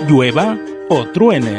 llueva o truene.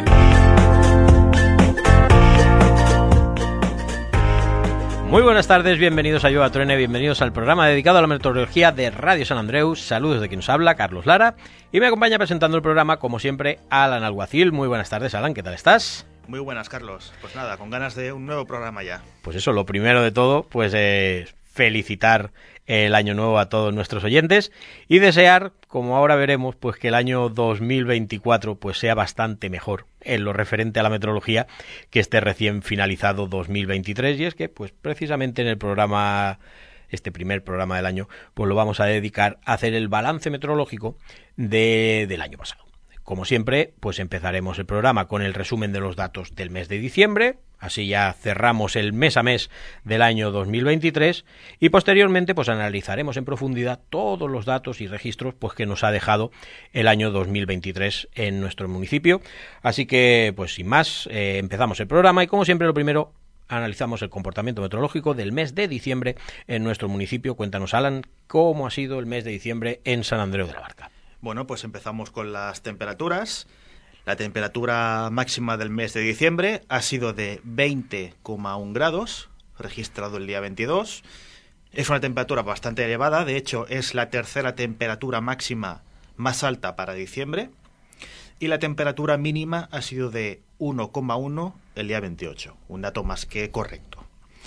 Muy buenas tardes, bienvenidos a Llueva o Truene, bienvenidos al programa dedicado a la meteorología de Radio San Andreu. Saludos de quien nos habla, Carlos Lara, y me acompaña presentando el programa, como siempre, Alan Alguacil. Muy buenas tardes, Alan, ¿qué tal estás? Muy buenas, Carlos. Pues nada, con ganas de un nuevo programa ya. Pues eso, lo primero de todo, pues felicitar el año nuevo a todos nuestros oyentes y desear, como ahora veremos, pues que el año 2024 pues sea bastante mejor en lo referente a la meteorología que este recién finalizado 2023. Y es que pues precisamente en el programa, este primer programa del año, pues lo vamos a dedicar a hacer el balance meteorológico del año pasado. Como siempre, pues empezaremos el programa con el resumen de los datos del mes de diciembre, así ya cerramos el mes a mes del año 2023 y posteriormente pues analizaremos en profundidad todos los datos y registros pues que nos ha dejado el año 2023 en nuestro municipio. Así que pues sin más, empezamos el programa y como siempre lo primero analizamos el comportamiento meteorológico del mes de diciembre en nuestro municipio. Cuéntanos, Alan, cómo ha sido el mes de diciembre en San Andreu de la Barca. Bueno, pues empezamos con las temperaturas. La temperatura máxima del mes de diciembre ha sido de 20,1 grados, registrado el día 22. Es una temperatura bastante elevada, de hecho es la tercera temperatura máxima más alta para diciembre. Y la temperatura mínima ha sido de 1,1 el día 28, un dato más que correcto.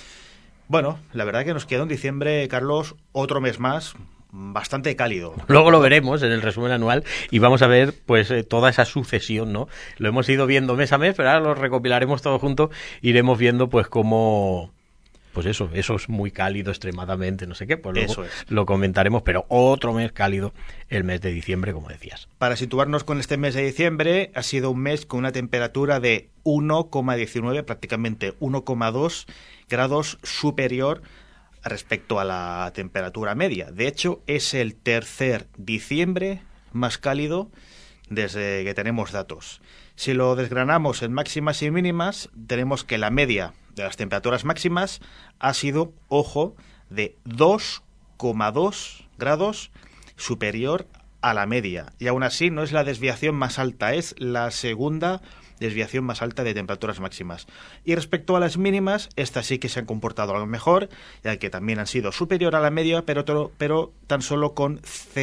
Bueno, la verdad que nos queda en diciembre, Carlos, otro mes más, bastante cálido. Luego lo veremos en el resumen anual y vamos a ver pues toda esa sucesión, ¿no? Lo hemos ido viendo mes a mes, pero ahora lo recopilaremos todo junto, iremos viendo pues cómo, pues eso es muy cálido extremadamente, no sé qué, pues luego lo comentaremos, pero otro mes cálido, el mes de diciembre, como decías. Para situarnos con este mes de diciembre, ha sido un mes con una temperatura de 1,19, prácticamente 1,2 grados superior respecto a la temperatura media. De hecho, es el tercer diciembre más cálido desde que tenemos datos. Si lo desgranamos en máximas y mínimas, tenemos que la media de las temperaturas máximas ha sido, ojo, de 2,2 grados superior a la media. Y aún así no es la desviación más alta, es la segunda desviación más alta de temperaturas máximas. Y respecto a las mínimas, estas sí que se han comportado algo mejor, ya que también han sido superior a la media, pero tan solo con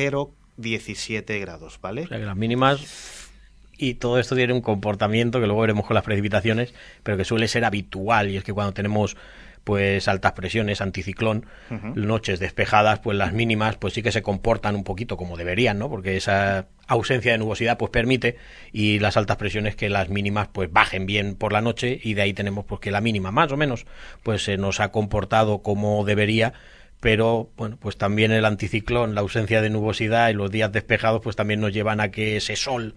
0,17 grados, ¿vale? O sea que las mínimas, y todo esto tiene un comportamiento que luego veremos con las precipitaciones, pero que suele ser habitual, y es que cuando tenemos pues altas presiones, anticiclón, noches despejadas, pues las mínimas pues sí que se comportan un poquito como deberían, ¿no? Porque esa ausencia de nubosidad pues permite, y las altas presiones, que las mínimas pues bajen bien por la noche, y de ahí tenemos pues que la mínima más o menos pues se nos ha comportado como debería. Pero bueno, pues también el anticiclón, la ausencia de nubosidad y los días despejados pues también nos llevan a que ese sol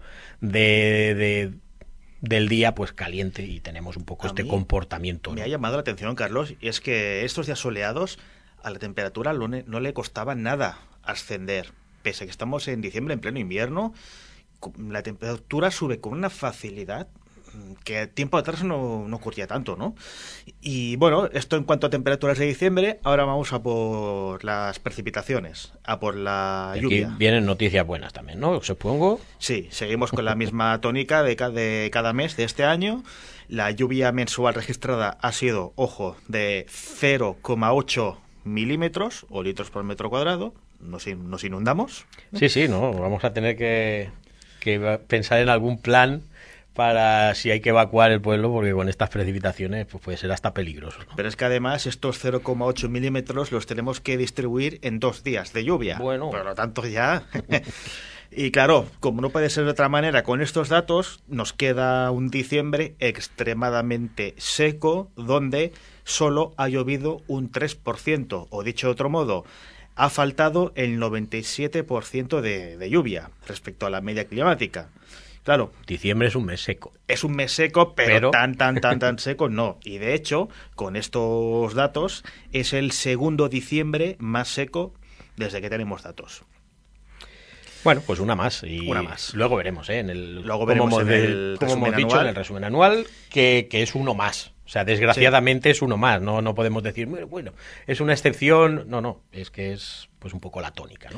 del día pues caliente, y tenemos un poco este comportamiento, ¿no? Me ha llamado la atención, Carlos, y es que estos días soleados a la temperatura no le costaba nada ascender, pese a que estamos en diciembre, en pleno invierno. La temperatura sube con una facilidad que tiempo atrás no ocurría tanto, ¿no? Y bueno, esto en cuanto a temperaturas de diciembre. Ahora vamos a por las precipitaciones, a por la lluvia. Aquí vienen noticias buenas también, ¿no? Supongo. Sí, seguimos con la misma tónica de cada mes de este año. La lluvia mensual registrada ha sido, ojo, de 0,8 milímetros o litros por metro cuadrado. Nos inundamos. Sí, no, vamos a tener que pensar en algún plan para si hay que evacuar el pueblo, porque con estas precipitaciones pues puede ser hasta peligroso, ¿no? Pero es que además estos 0,8 milímetros los tenemos que distribuir en 2 días de lluvia. Bueno. Por lo tanto ya. Y claro, como no puede ser de otra manera, con estos datos nos queda un diciembre extremadamente seco, donde solo ha llovido un 3%, o dicho de otro modo, ha faltado el 97% de lluvia respecto a la media climática. Claro, diciembre es un mes seco. Es un mes seco, pero tan seco no. Y de hecho, con estos datos, es el segundo diciembre más seco desde que tenemos datos. Bueno, pues una más. Luego veremos, como hemos dicho, en el resumen anual, que es uno más. O sea, desgraciadamente es uno más. No podemos decir, bueno, es una excepción. No, es que es pues un poco la tónica, ¿no?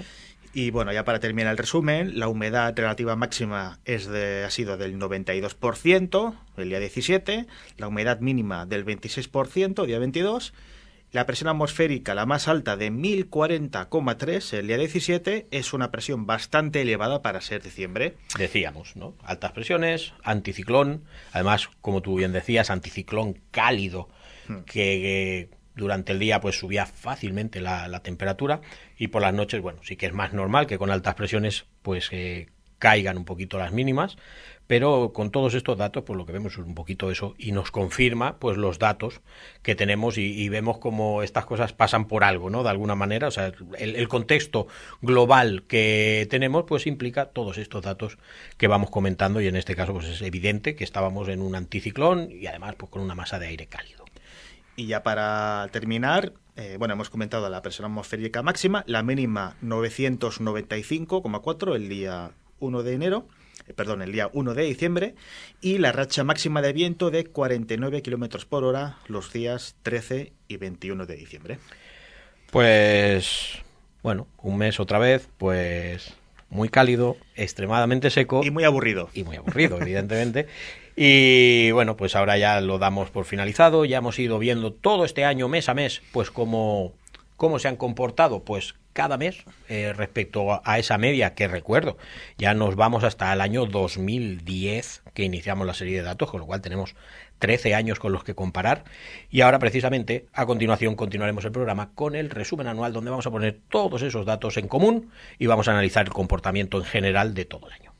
Y bueno, ya para terminar el resumen, la humedad relativa máxima ha sido del 92% el día 17, la humedad mínima del 26% el día 22, la presión atmosférica, la más alta, de 1040,3 el día 17, es una presión bastante elevada para ser diciembre. Decíamos, ¿no? Altas presiones, anticiclón, además, como tú bien decías, anticiclón cálido, que durante el día pues subía fácilmente la temperatura, y por las noches, bueno, sí que es más normal que con altas presiones pues caigan un poquito las mínimas, pero con todos estos datos pues lo que vemos es un poquito eso, y nos confirma pues los datos que tenemos, y vemos como estas cosas pasan por algo, ¿no? De alguna manera, o sea, el contexto global que tenemos pues implica todos estos datos que vamos comentando, y en este caso pues es evidente que estábamos en un anticiclón y además pues con una masa de aire cálido. Y ya para terminar, bueno, hemos comentado la presión atmosférica máxima, la mínima 995,4 el día 1 de enero, el día 1 de diciembre, y la racha máxima de viento de 49 kilómetros por hora los días 13 y 21 de diciembre. Pues, bueno, un mes otra vez, pues muy cálido, extremadamente seco. Y muy aburrido. Y muy aburrido, evidentemente. Y bueno, pues ahora ya lo damos por finalizado. Ya hemos ido viendo todo este año, mes a mes, pues cómo se han comportado pues cada mes respecto a esa media, que recuerdo, ya nos vamos hasta el año 2010 que iniciamos la serie de datos, con lo cual tenemos 13 años con los que comparar. Y ahora precisamente a continuación continuaremos el programa con el resumen anual, donde vamos a poner todos esos datos en común y vamos a analizar el comportamiento en general de todo el año.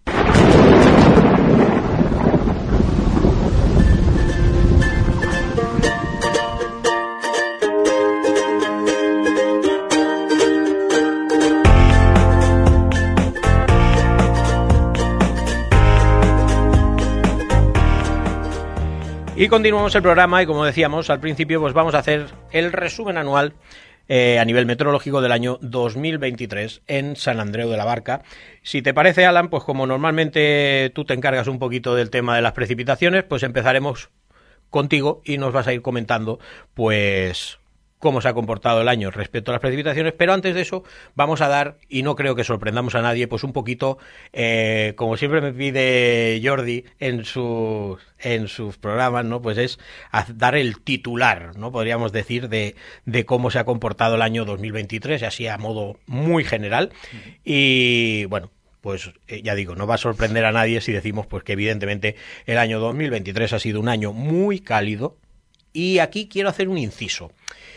Y continuamos el programa, y como decíamos al principio, pues vamos a hacer el resumen anual a nivel meteorológico del año 2023 en San Andreu de la Barca. Si te parece, Alan, pues como normalmente tú te encargas un poquito del tema de las precipitaciones, pues empezaremos contigo y nos vas a ir comentando pues cómo se ha comportado el año respecto a las precipitaciones, pero antes de eso vamos a dar, y no creo que sorprendamos a nadie, pues un poquito, como siempre me pide Jordi en sus programas, ¿no? Pues es dar el titular, ¿no? Podríamos decir, de cómo se ha comportado el año 2023, así a modo muy general. Y bueno, pues ya digo, no va a sorprender a nadie si decimos pues que evidentemente el año 2023 ha sido un año muy cálido, y aquí quiero hacer un inciso.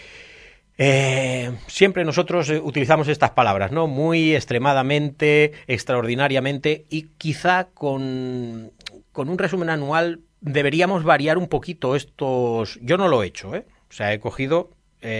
Siempre nosotros utilizamos estas palabras, ¿no? Muy, extremadamente, extraordinariamente, y quizá con un resumen anual deberíamos variar un poquito estos. Yo no lo he hecho, ¿eh? O sea, he cogido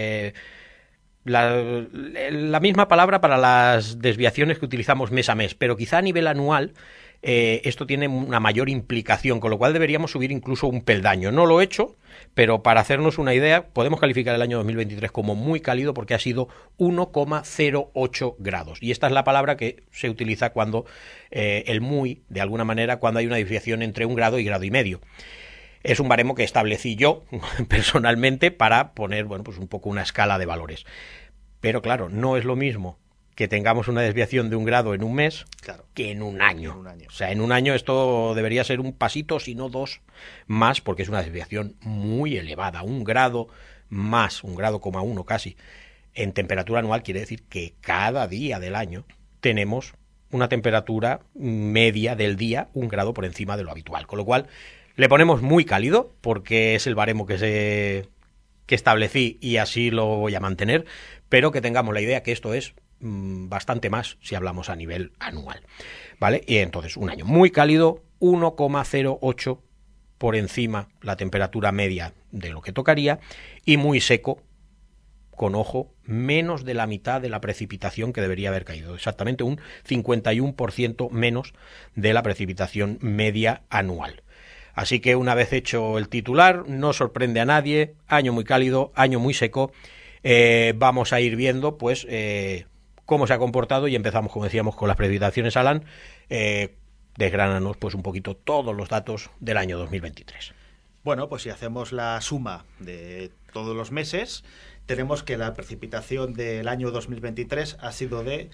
la misma palabra para las desviaciones que utilizamos mes a mes, pero quizá a nivel anual esto tiene una mayor implicación, con lo cual deberíamos subir incluso un peldaño. No lo he hecho, pero para hacernos una idea, podemos calificar el año 2023 como muy cálido porque ha sido 1,08 grados. Y esta es la palabra que se utiliza cuando el muy, de alguna manera, cuando hay una desviación entre 1 grado y grado y medio. Es un baremo que establecí yo personalmente para poner, bueno, pues un poco una escala de valores. Pero claro, no es lo mismo que tengamos una desviación de 1 grado en un mes, claro, que en un año. O sea, en un año esto debería ser un pasito, si no 2 más, porque es una desviación muy elevada. 1 grado más, 1,1 grado casi, en temperatura anual quiere decir que cada día del año tenemos una temperatura media del día 1 grado por encima de lo habitual. Con lo cual, le ponemos muy cálido, porque es el baremo que establecí y así lo voy a mantener, pero que tengamos la idea que esto es bastante más si hablamos a nivel anual, ¿vale? Y entonces un año muy cálido, 1,08 por encima la temperatura media de lo que tocaría, y muy seco, con ojo, menos de la mitad de la precipitación que debería haber caído, exactamente un 51% menos de la precipitación media anual. Así que una vez hecho el titular, no sorprende a nadie, año muy cálido, año muy seco. Vamos a ir viendo pues cómo se ha comportado, y empezamos, como decíamos, con las precipitaciones, Alan. Desgránanos pues un poquito todos los datos del año 2023. Bueno, pues si hacemos la suma de todos los meses, tenemos que la precipitación del año 2023 ha sido de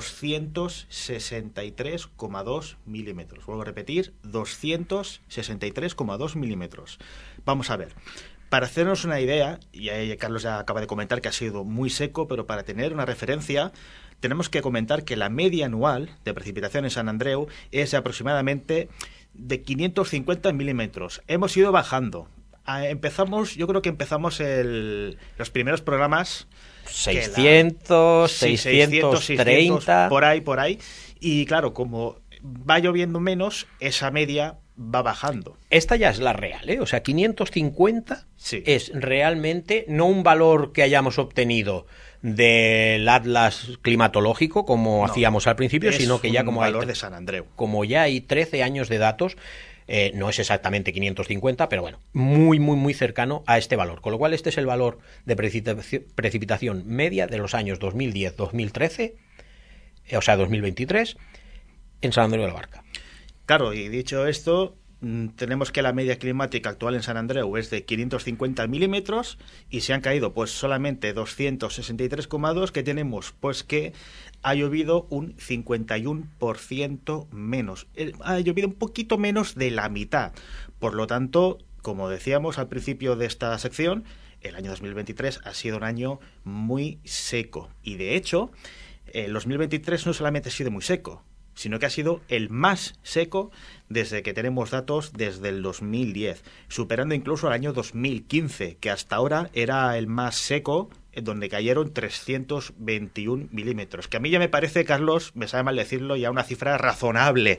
263,2 milímetros. Vuelvo a repetir, 263,2 milímetros. Vamos a ver. Para hacernos una idea, y ahí Carlos ya acaba de comentar que ha sido muy seco, pero para tener una referencia, tenemos que comentar que la media anual de precipitación en Sant Andreu es aproximadamente de 550 milímetros. Hemos ido bajando. Yo creo que empezamos los primeros programas 600, 630, por ahí. Y claro, como va lloviendo menos, esa media va bajando. Esta ya es la real, ¿eh? O sea, 550 sí. Es realmente no un valor que hayamos obtenido del atlas climatológico como hacíamos al principio, sino que ya como valor de Sant Andreu. Como ya hay 13 años de datos, no es exactamente 550, pero bueno, muy, muy, muy cercano a este valor. Con lo cual, este es el valor de precipitación media de los años 2010-2013, o sea, 2023, en Sant Andreu de la Barca. Claro, y dicho esto, tenemos que la media climática actual en Sant Andreu es de 550 milímetros y se han caído pues solamente 263,2, que tenemos pues que ha llovido un 51% menos. Ha llovido un poquito menos de la mitad. Por lo tanto, como decíamos al principio de esta sección, el año 2023 ha sido un año muy seco. Y de hecho, el 2023 no solamente ha sido muy seco, sino que ha sido el más seco desde que tenemos datos desde el 2010, superando incluso al año 2015, que hasta ahora era el más seco, donde cayeron 321 milímetros, que a mí ya me parece, Carlos, me sabe mal decirlo, ya una cifra razonable.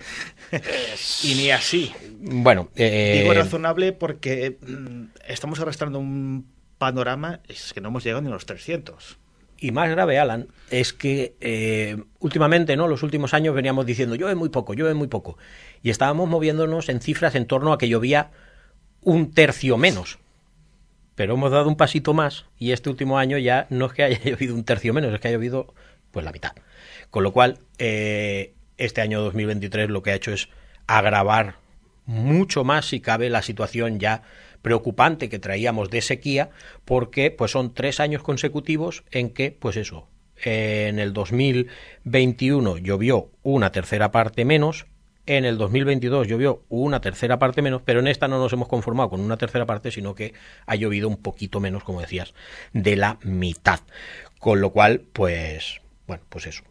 Y ni así. Bueno, digo razonable porque estamos arrastrando un panorama, es que no hemos llegado ni a los 300. Y más grave, Alan, es que últimamente, ¿no? Los últimos años veníamos diciendo llueve muy poco. Y estábamos moviéndonos en cifras en torno a que llovía un tercio menos. Pero hemos dado un pasito más y este último año ya no es que haya llovido un tercio menos, es que ha llovido pues la mitad. Con lo cual, este año 2023 lo que ha hecho es agravar mucho más, si cabe, la situación ya preocupante que traíamos de sequía, porque pues son 3 años consecutivos en que, pues eso, en el 2021 llovió una tercera parte menos, en el 2022 llovió una tercera parte menos, pero en esta no nos hemos conformado con una tercera parte, sino que ha llovido un poquito menos, como decías, de la mitad. Con lo cual, pues, bueno, pues eso.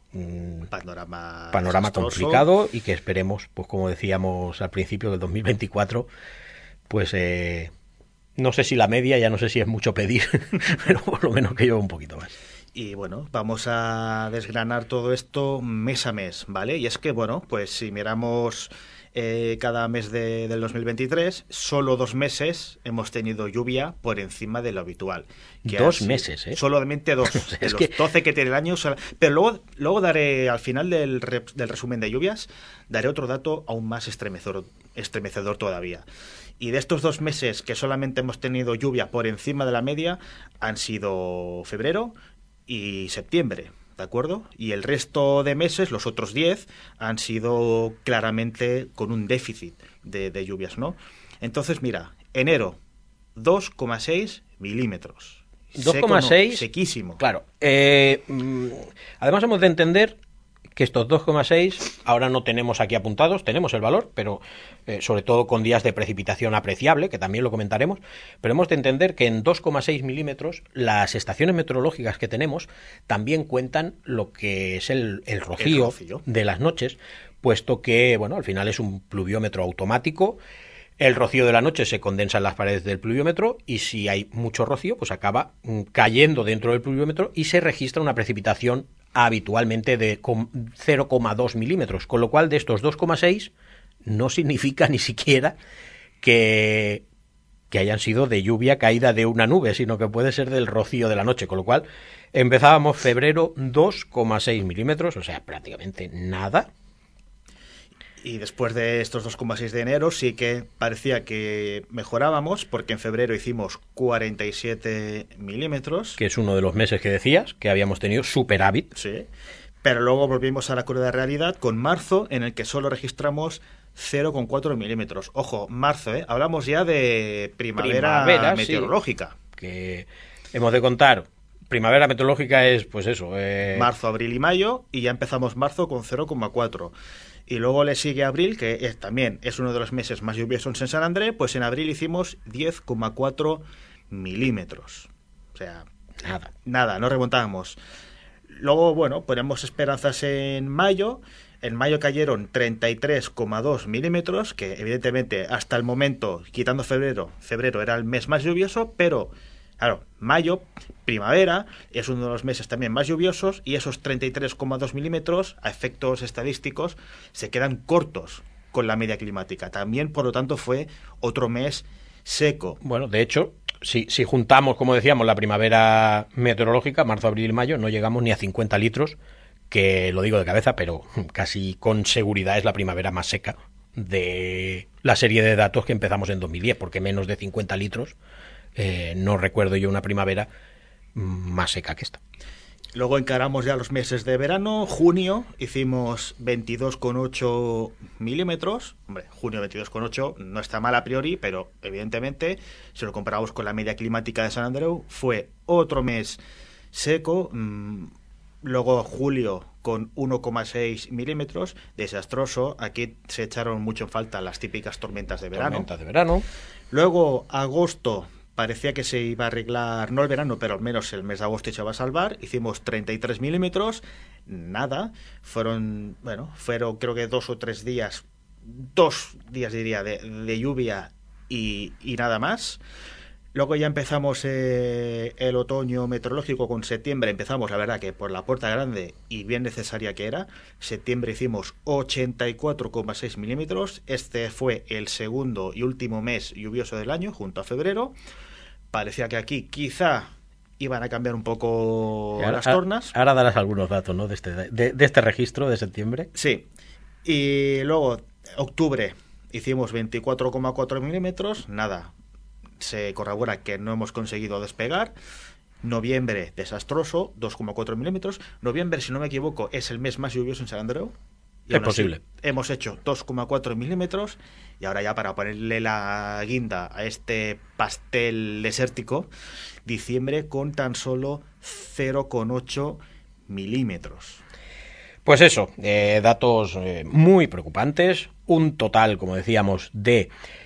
Panorama complicado y que esperemos, pues como decíamos al principio del 2024, pues no sé si la media, ya no sé si es mucho pedir, pero por lo menos que llueva un poquito más. Y bueno, vamos a desgranar todo esto mes a mes, ¿vale? Y es que, bueno, pues si miramos cada mes del 2023, solo 2 meses hemos tenido lluvia por encima de lo habitual. 2 meses, ¿eh? Solamente 2. De los 12 que tiene el año. Pero luego daré, al final del resumen de lluvias, daré otro dato aún más estremecedor todavía. Y de estos 2 meses que solamente hemos tenido lluvia por encima de la media, han sido febrero y septiembre, ¿de acuerdo? Y el resto de meses, los otros 10, han sido claramente con un déficit de lluvias, ¿no? Entonces, mira, enero, 2,6 milímetros. 2,6. Sequísimo. Claro. Además hemos de entender que estos 2,6 ahora no tenemos aquí apuntados, tenemos el valor, pero sobre todo con días de precipitación apreciable, que también lo comentaremos, pero hemos de entender que en 2,6 milímetros las estaciones meteorológicas que tenemos también cuentan lo que es el rocío de las noches, puesto que, bueno, al final es un pluviómetro automático. El rocío de la noche se condensa en las paredes del pluviómetro y si hay mucho rocío, pues acaba cayendo dentro del pluviómetro y se registra una precipitación habitualmente de 0,2 milímetros, con lo cual de estos 2,6 no significa ni siquiera que hayan sido de lluvia caída de una nube, sino que puede ser del rocío de la noche, con lo cual empezábamos febrero 2,6 milímetros, o sea, prácticamente nada. Y después de estos 2,6 de enero sí que parecía que mejorábamos, porque en febrero hicimos 47 milímetros. Que es uno de los meses que decías, que habíamos tenido superávit. Sí, pero luego volvimos a la cruda realidad con marzo, en el que solo registramos 0,4 milímetros. Ojo, marzo, hablamos ya de primavera meteorológica. Sí, que hemos de contar. Primavera meteorológica es, pues eso. Marzo, abril y mayo, y ya empezamos marzo con 0,4. Y luego le sigue abril, que también es uno de los meses más lluviosos en San Andrés, pues en abril hicimos 10,4 milímetros. O sea, nada, no remontábamos. Luego, bueno, ponemos esperanzas en mayo. En mayo cayeron 33,2 milímetros, que evidentemente hasta el momento, quitando febrero era el mes más lluvioso, pero claro, mayo, primavera, es uno de los meses también más lluviosos, y esos 33,2 milímetros, a efectos estadísticos, se quedan cortos con la media climática. También, por lo tanto, fue otro mes seco. Bueno, de hecho, si juntamos, como decíamos, la primavera meteorológica, marzo, abril y mayo, no llegamos ni a 50 litros, que lo digo de cabeza, pero casi con seguridad es la primavera más seca de la serie de datos que empezamos en 2010, porque menos de 50 litros no recuerdo yo una primavera más seca que esta. Luego encaramos ya los meses de verano. Junio hicimos 22,8 milímetros. Hombre, junio 22,8 no está mal a priori, pero evidentemente, si lo comparamos con la media climática de San Andreu, fue otro mes seco. Luego julio con 1,6 milímetros, desastroso. Aquí se echaron mucho en falta las típicas tormentas de verano. Luego agosto parecía que se iba a arreglar, no el verano, pero al menos el mes de agosto se va a salvar. Hicimos 33 milímetros, nada. Fueron creo que 2 o 3 días, 2 días diría, de lluvia y nada más. Luego ya empezamos el otoño meteorológico con septiembre. Empezamos, la verdad, que por la puerta grande y bien necesaria que era. Septiembre hicimos 84,6 milímetros. Este fue el segundo y último mes lluvioso del año, junto a febrero. Parecía que aquí quizá iban a cambiar un poco las tornas. Ahora darás algunos datos, ¿no?, de este registro de septiembre. Sí. Y luego, octubre, hicimos 24,4 milímetros. Nada. Se corrobora que no hemos conseguido despegar. Noviembre, desastroso, 2,4 milímetros. Noviembre, si no me equivoco, es el mes más lluvioso en San Andreu. Es posible. Hemos hecho 2,4 milímetros. Y ahora ya, para ponerle la guinda a este pastel desértico, diciembre con tan solo 0,8 milímetros. Pues eso, datos muy preocupantes. Un total, como decíamos, de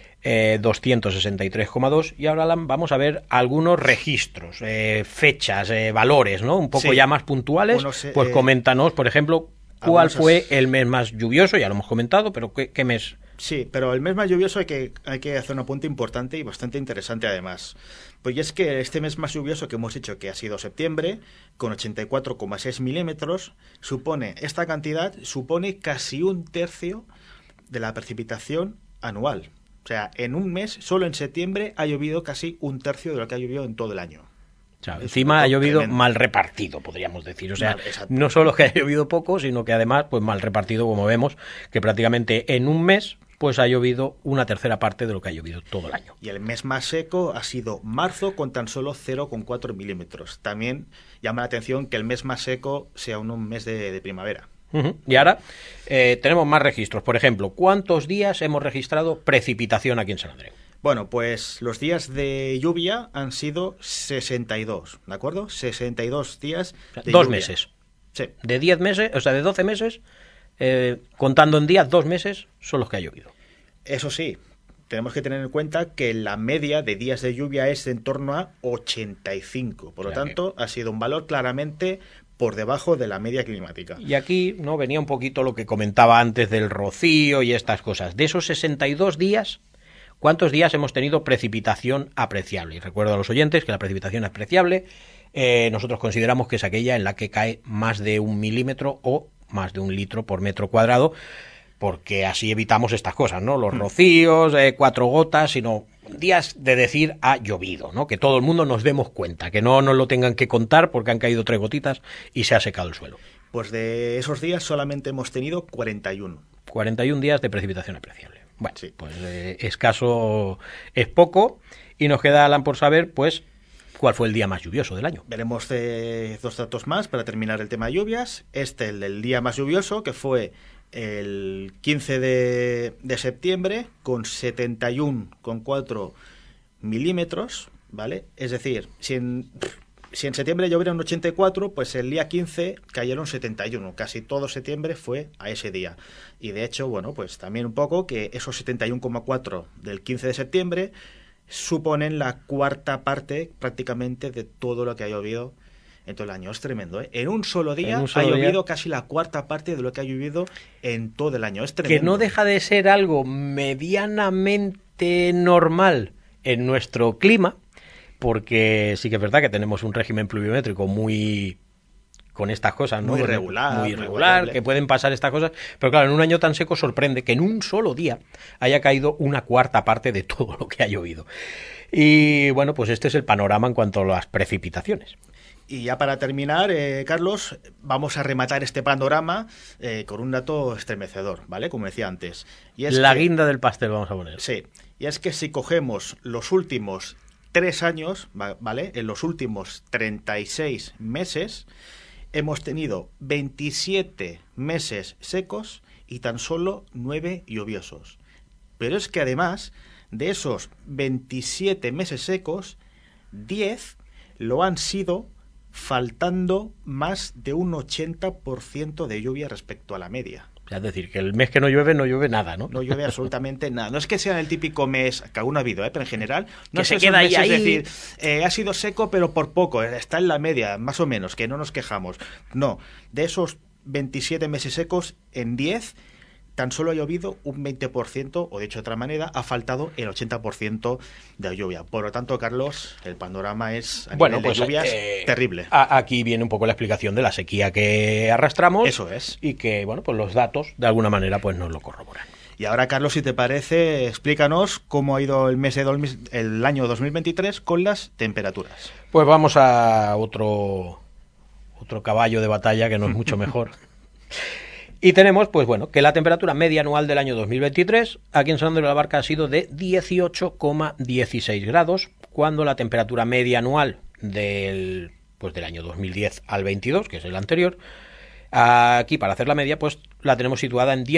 263,2, y ahora vamos a ver algunos registros, fechas, valores, ¿no? Un poco ya más puntuales. Pues coméntanos, por ejemplo, cuál fue el mes más lluvioso. Ya lo hemos comentado, pero ¿qué mes? Sí, pero el mes más lluvioso hay que hacer un apunte importante y bastante interesante además. Pues es que este mes más lluvioso que hemos dicho que ha sido septiembre, con 84,6 milímetros, esta cantidad supone casi un tercio de la precipitación anual. O sea, en un mes, solo en septiembre, ha llovido casi un tercio de lo que ha llovido en todo el año. O sea, encima ha llovido tremendo. Mal repartido, podríamos decir. O sea, no solo que haya llovido poco, sino que además, pues mal repartido, como vemos, que prácticamente en un mes, pues ha llovido una tercera parte de lo que ha llovido todo el año. Y el mes más seco ha sido marzo, con tan solo 0,4 milímetros. También llama la atención que el mes más seco sea un mes de primavera. Y ahora tenemos más registros. Por ejemplo, ¿cuántos días hemos registrado precipitación aquí en San Andreu? Bueno, pues los días de lluvia han sido 62, ¿de acuerdo? 62 días de 2 lluvia. meses. Sí. De 10 meses, o sea, de 12 meses, contando en días, 2 meses son los que ha llovido. Eso sí, tenemos que tener en cuenta que la media de días de lluvia es en torno a 85. Por lo tanto, ha sido un valor claramente por debajo de la media climática. Y aquí no venía un poquito lo que comentaba antes del rocío y estas cosas. De esos 62 días, ¿cuántos días hemos tenido precipitación apreciable? Y recuerdo a los oyentes que la precipitación apreciable nosotros consideramos que es aquella en la que cae más de 1 milímetro o más de 1 litro por metro cuadrado, porque así evitamos estas cosas, ¿no? Los rocíos, 4 gotas, sino días de decir ha llovido, ¿no? Que todo el mundo nos demos cuenta, que no nos lo tengan que contar porque han caído 3 gotitas y se ha secado el suelo. Pues de esos días solamente hemos tenido 41. 41 días de precipitación apreciable. Bueno, sí. Pues escaso es poco, y nos queda, Alan, por saber, pues, cuál fue el día más lluvioso del año. Veremos 2 datos más para terminar el tema de lluvias. El del día más lluvioso, que fue el 15 de septiembre con 71,4 milímetros, ¿vale? Es decir, si en septiembre llovieron 84, pues el día 15 cayeron 71. Casi todo septiembre fue a ese día. Y de hecho, bueno, pues también un poco que esos 71,4 del 15 de septiembre suponen la cuarta parte prácticamente de todo lo que ha llovido en todo el año. Es tremendo, ¿eh? En un solo día ha llovido casi la cuarta parte de lo que ha llovido en todo el año. Es tremendo. Que no deja de ser algo medianamente normal en nuestro clima, porque sí que es verdad que tenemos un régimen pluviométrico muy con estas cosas, ¿no? Muy irregular, que pueden pasar estas cosas, pero claro, en un año tan seco sorprende que en un solo día haya caído una cuarta parte de todo lo que ha llovido. Y bueno, pues este es el panorama en cuanto a las precipitaciones. Y ya para terminar, Carlos, vamos a rematar este panorama con un dato estremecedor, ¿vale? Como decía antes. Y es la guinda del pastel vamos a poner. Sí, y es que si cogemos los últimos 3 años, ¿vale? En los últimos 36 meses hemos tenido 27 meses secos y tan solo 9 lluviosos. Pero es que además de esos 27 meses secos, 10 lo han sido faltando más de un 80% de lluvia respecto a la media. Es decir, que el mes que no llueve nada, ¿no? No llueve absolutamente nada. No es que sea el típico mes, que aún ha habido, pero en general no se queda ahí. Es decir, ha sido seco pero por poco, está en la media, más o menos, que no nos quejamos. No, de esos 27 meses secos, en 10 tan solo ha llovido un 20%, o dicho de otra manera, ha faltado el 80% de lluvia. Por lo tanto, Carlos, el panorama es a nivel de lluvias terrible. Aquí viene un poco la explicación de la sequía que arrastramos. Eso es. Y que, bueno, pues los datos, de alguna manera, pues nos lo corroboran. Y ahora, Carlos, si te parece, explícanos cómo ha ido el año 2023 con las temperaturas. Pues vamos a otro caballo de batalla que no es mucho mejor. Y tenemos, pues bueno, que la temperatura media anual del año 2023 aquí en San Andrés de la Barca ha sido de 18,16 grados, cuando la temperatura media anual del año 2010 al 22, que es el anterior, aquí para hacer la media, pues la tenemos situada en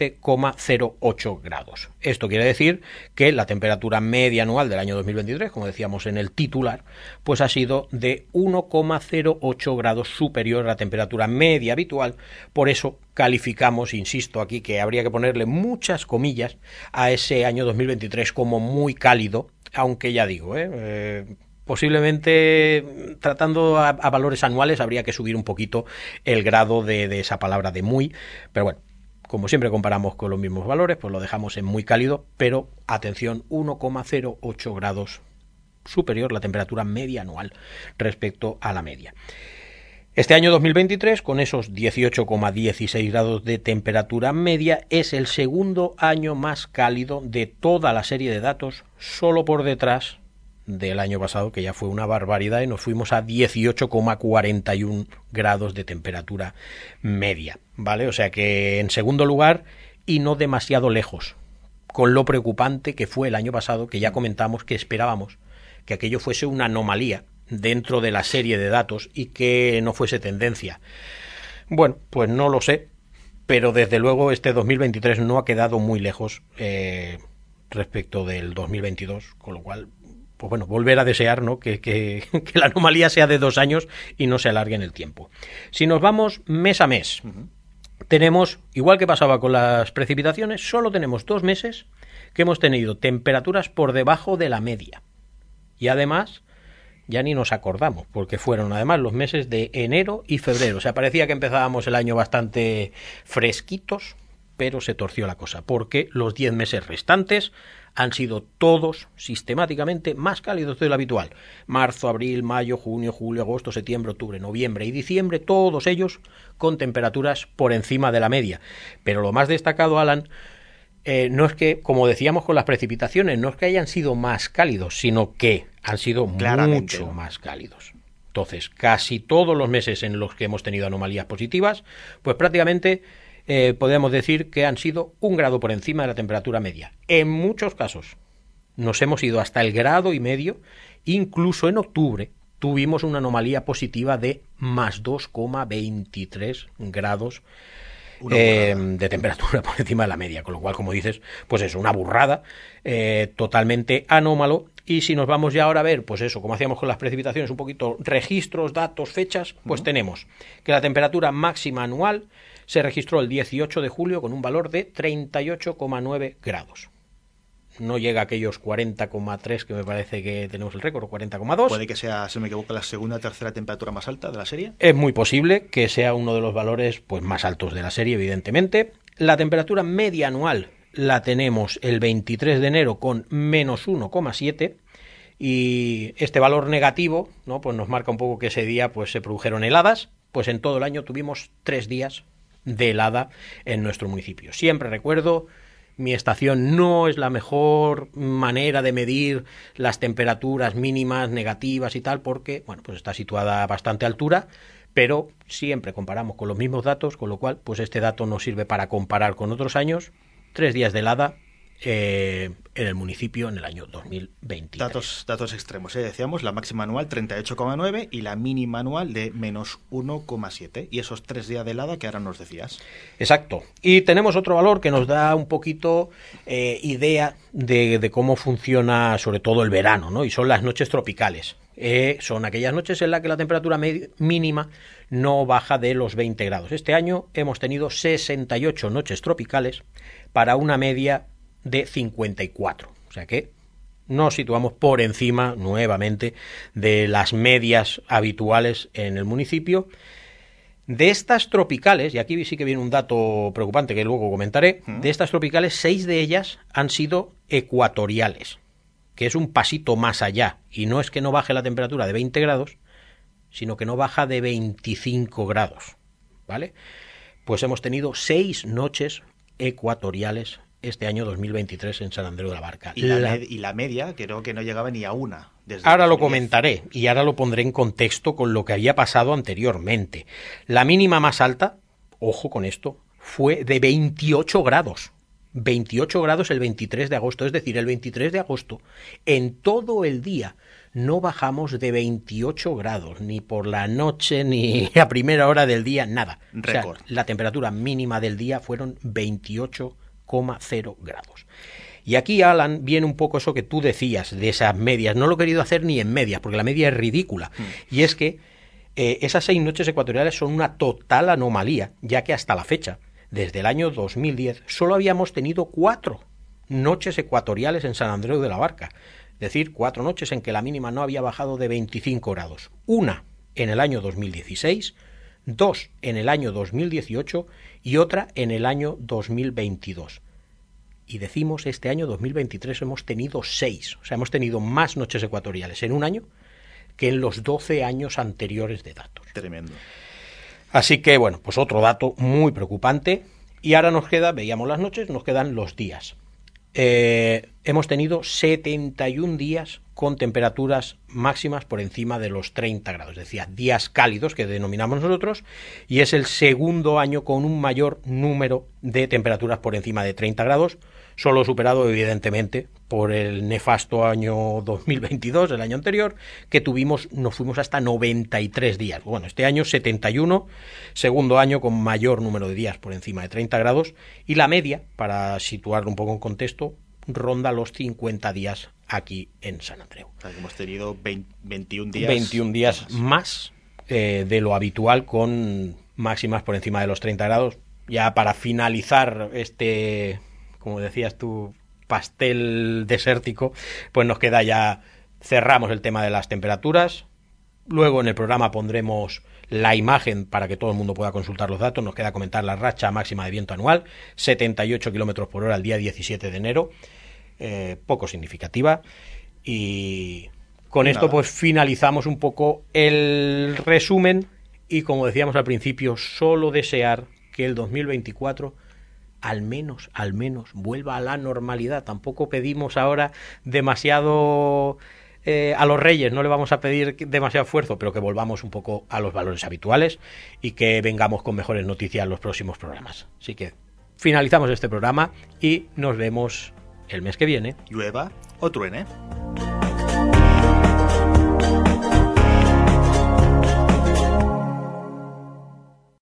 17,08 grados. Esto quiere decir que la temperatura media anual del año 2023, como decíamos en el titular, pues ha sido de 1,08 grados superior a la temperatura media habitual. Por eso calificamos, insisto aquí, que habría que ponerle muchas comillas a ese año 2023 como muy cálido, aunque ya digo, posiblemente tratando a valores anuales habría que subir un poquito el grado de esa palabra de muy, pero bueno, como siempre comparamos con los mismos valores, pues lo dejamos en muy cálido, pero atención, 1,08 grados superior la temperatura media anual respecto a la media. Este año 2023, con esos 18,16 grados de temperatura media, es el segundo año más cálido de toda la serie de datos, solo por detrás del año pasado, que ya fue una barbaridad, y nos fuimos a 18,41 grados de temperatura media, ¿vale? O sea que en segundo lugar y no demasiado lejos, con lo preocupante que fue el año pasado, que ya comentamos que esperábamos que aquello fuese una anomalía dentro de la serie de datos y que no fuese tendencia. Bueno, pues no lo sé, pero desde luego este 2023 no ha quedado muy lejos respecto del 2022, con lo cual, pues bueno, volver a desear, ¿no?, que la anomalía sea de 2 años y no se alargue en el tiempo. Si nos vamos mes a mes, tenemos, igual que pasaba con las precipitaciones, solo tenemos 2 meses que hemos tenido temperaturas por debajo de la media. Y además, ya ni nos acordamos, porque fueron además los meses de enero y febrero. O sea, parecía que empezábamos el año bastante fresquitos, pero se torció la cosa, porque los 10 meses restantes han sido todos sistemáticamente más cálidos de lo habitual. Marzo, abril, mayo, junio, julio, agosto, septiembre, octubre, noviembre y diciembre, todos ellos con temperaturas por encima de la media. Pero lo más destacado, Alan, no es que, como decíamos con las precipitaciones, no es que hayan sido más cálidos, sino que han sido mucho más cálidos. Entonces, casi todos los meses en los que hemos tenido anomalías positivas, pues prácticamente podemos decir que han sido 1 grado por encima de la temperatura media. En muchos casos nos hemos ido hasta el 1,5 grados, incluso en octubre tuvimos una anomalía positiva de más 2,23 grados de temperatura por encima de la media, con lo cual, como dices, pues es una burrada, totalmente anómalo. Y si nos vamos ya ahora a ver, pues eso, como hacíamos con las precipitaciones, un poquito registros, datos, fechas, pues tenemos que la temperatura máxima anual se registró el 18 de julio con un valor de 38,9 grados. No llega a aquellos 40,3 que me parece que tenemos el récord, o 40,2. Puede que sea, si no me equivoco, la segunda o tercera temperatura más alta de la serie. Es muy posible que sea uno de los valores pues más altos de la serie, evidentemente. La temperatura media anual la tenemos el 23 de enero con menos 1,7 y este valor negativo, ¿no? Pues nos marca un poco que ese día pues se produjeron heladas. Pues en todo el año tuvimos 3 días de helada en nuestro municipio. Siempre recuerdo, mi estación no es la mejor manera de medir las temperaturas mínimas, negativas y tal, porque, bueno, pues está situada a bastante altura, pero siempre comparamos con los mismos datos, con lo cual, pues este dato nos sirve para comparar con otros años. 3 días de helada en el municipio en el año 2023. Datos extremos, decíamos, la máxima anual 38,9 y la mínima anual de menos 1,7. Y esos 3 días de helada que ahora nos decías. Exacto. Y tenemos otro valor que nos da un poquito idea de cómo funciona sobre todo el verano, ¿no? Y son las noches tropicales. Son aquellas noches en las que la temperatura mínima no baja de los 20 grados. Este año hemos tenido 68 noches tropicales para una media de 54. O sea que nos situamos por encima nuevamente de las medias habituales en el municipio. De estas tropicales, y aquí sí que viene un dato preocupante que luego comentaré, de estas tropicales 6 de ellas han sido ecuatoriales, que es un pasito más allá, y no es que no baje la temperatura de 20 grados, sino que no baja de 25 grados, ¿vale? Pues hemos tenido 6 noches ecuatoriales este año 2023 en San Andreu de la Barca. Y la media creo que no llegaba ni a una. Ahora lo comentaré y ahora lo pondré en contexto con lo que había pasado anteriormente. La mínima más alta, ojo con esto, fue de 28 grados. 28 grados el 23 de agosto, es decir, el 23 de agosto, en todo el día, no bajamos de 28 grados, ni por la noche, ni a primera hora del día, nada. Récord. O sea, la temperatura mínima del día fueron 28,0 grados. Y aquí, Alan, viene un poco eso que tú decías de esas medias. No lo he querido hacer ni en medias, porque la media es ridícula. Y es que esas 6 noches ecuatoriales son una total anomalía, ya que hasta la fecha, desde el año 2010, solo habíamos tenido 4 noches ecuatoriales en San Andreu de la Barca. Es decir, 4 noches en que la mínima no había bajado de 25 grados. Una en el año 2016, 2 en el año 2018 y otra en el año 2022. Y decimos, este año 2023 hemos tenido 6. O sea, hemos tenido más noches ecuatoriales en un año que en los 12 años anteriores de datos. Tremendo. Así que, bueno, pues otro dato muy preocupante. Y ahora nos queda, veíamos las noches, nos quedan los días. Hemos tenido 71 días con temperaturas máximas por encima de los 30 grados, es decir, días cálidos que denominamos nosotros, y es el segundo año con un mayor número de temperaturas por encima de 30 grados, solo superado evidentemente por el nefasto año 2022, el año anterior, que nos fuimos hasta 93 días. Bueno, este año 71, segundo año con mayor número de días por encima de 30 grados, y la media, para situarlo un poco en contexto, ronda los 50 días aquí en San Andreu. O sea, que hemos tenido 21 días. 21 días más de lo habitual, con máximas por encima de los 30 grados. Ya para finalizar este, como decías tú, pastel desértico, pues nos queda ya, cerramos el tema de las temperaturas. Luego en el programa pondremos la imagen para que todo el mundo pueda consultar los datos. Nos queda comentar la racha máxima de viento anual, 78 km por hora el día 17 de enero, poco significativa. Y con esto pues finalizamos un poco el resumen y, como decíamos al principio, solo desear que el 2024 al menos vuelva a la normalidad. Tampoco pedimos ahora demasiado a los Reyes, no le vamos a pedir demasiado esfuerzo, pero que volvamos un poco a los valores habituales y que vengamos con mejores noticias en los próximos programas. Así que finalizamos este programa y nos vemos el mes que viene. Llueva o truene.